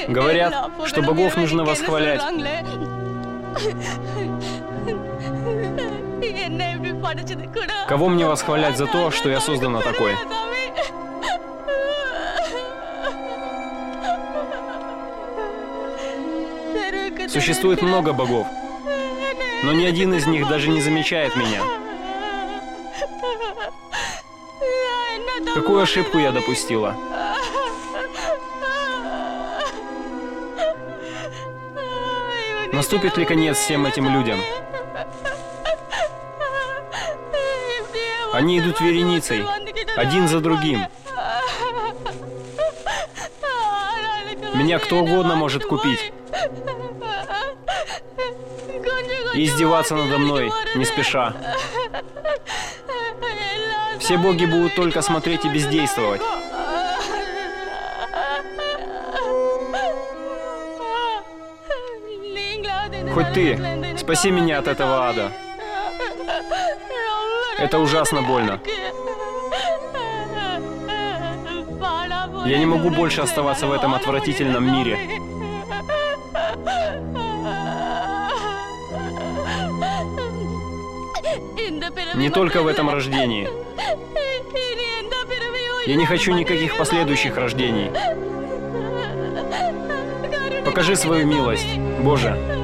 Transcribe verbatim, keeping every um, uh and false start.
Говорят, что богов нужно восхвалять. Кого мне восхвалять за то, что я создана такой? Существует много богов, но ни один из них даже не замечает меня. Какую ошибку я допустила? Наступит ли конец всем этим людям? Они идут вереницей, один за другим. Меня кто угодно может купить и издеваться надо мной, не спеша. Все боги будут только смотреть и бездействовать. Хоть ты, спаси меня от этого ада. Это ужасно больно. Я не могу больше оставаться в этом отвратительном мире. Не только в этом рождении. Я не хочу никаких последующих рождений. Покажи свою милость, Боже.